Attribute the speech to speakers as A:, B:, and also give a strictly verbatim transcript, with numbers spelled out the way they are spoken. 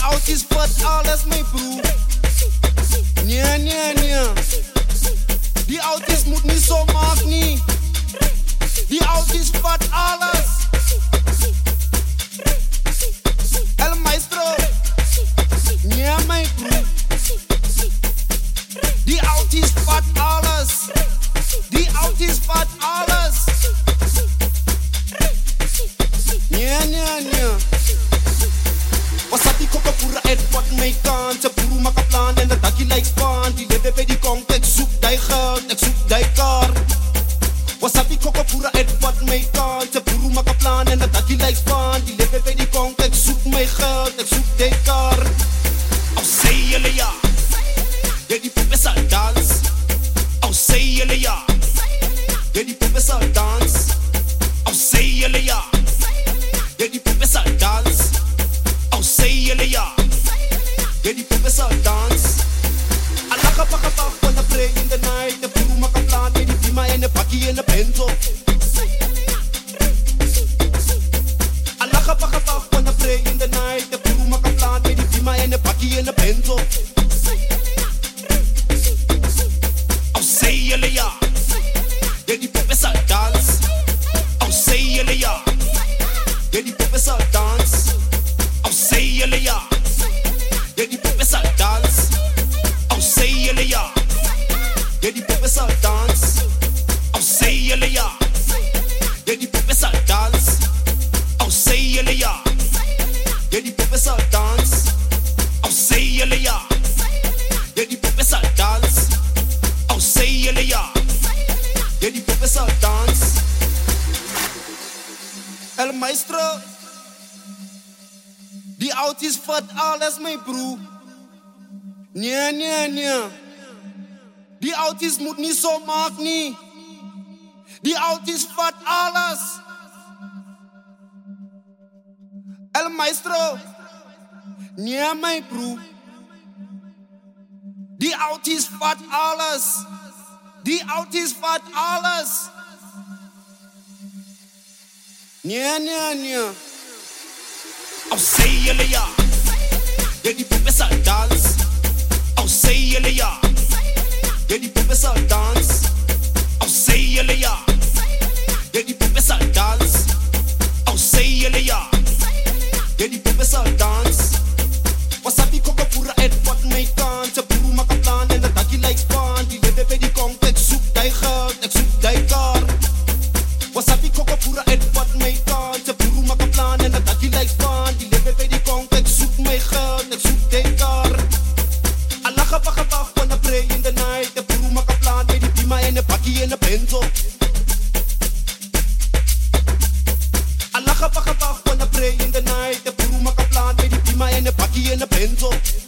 A: oudjes vat alles, mijn broer. Nee, nee, nee. Die oudjes moet niet zo maken, niet. Die oudjes vat alles. El maestro. Nee, mijn broer. Die oudjes vat alles. Die oudjes vat alles. Nee, nee, nee. Wasabi koko pura et wat mij kan. Ze puru maka plan en dat dakje lijkt span. Die leven bij die kong, ik zoek die geld, ik zoek die kar. Wasabi koko pura et wat mij kan. Ze puru maka plan en dat dakje lijkt span. Die leven bij die kong, ik zoek mijn geld, ik zoek die kar. Au say jullie ja, ja die poep is al dans. Au say jullie ja, ja die poep is al dans. Au say jullie ja, ja die poep is al dans. Au say jullie ja, ja die poep is al dans. Alaka paka pak wanna pray in the night. De puru maka plan, ja die prima en de bakkie en de benzo. Alaka paka pak wanna pray in the night. De puru maka plan, ja die prima en de bakkie en de benzo. Au say jullie ja, ja die poep is al dans. Au say jullie ja, ja die poep is al dans. Au say jullie ja, ja die poep is al dans. Au say jullie ja, ja die poep is al dans. Au say jullie ja, ja die poep is al dans. Au say jullie ja, ja die poep is al dans. Au say jullie ja, ja die poep is al dans. Au say jullie ja, ja die poep is al dans. El maestro. Die oudjes vat alles, mijn broer. Nee, nee, nee. Die oudjes moet niet zo maken, niet. Die oudjes vat alles. El maestro. Nee, mijn broer. Die oudjes vat alles. Die oudjes vat alles. Nee, nee, nee. Au say jullie ja, ja die poep is al dans. Au say jullie ja, ja die poep is al dans. Au say jullie ja, ja die poep is al dans. Au say jullie ja, ja die poep is al dans. Wasabi koko pura et wat mij kan. Ze puru maka plan en dat dakje lijkt span. Die leven bij die kong, ik zoek die geld, ik zoek die kar. Wasabi koko pura et wat mij kan. Ze puru maka plan en dat dakje lijkt span. Die leven bij die kong, ik zoek mijn geld, ik zoek die kar. Alaka paka pak wanna pray in the night. De puru maka plan, met die prima en de bakkie en de benzo. Alaka paka pak wanna pray in the night. De puru maka plan, met die prima en de bakkie en de benzo.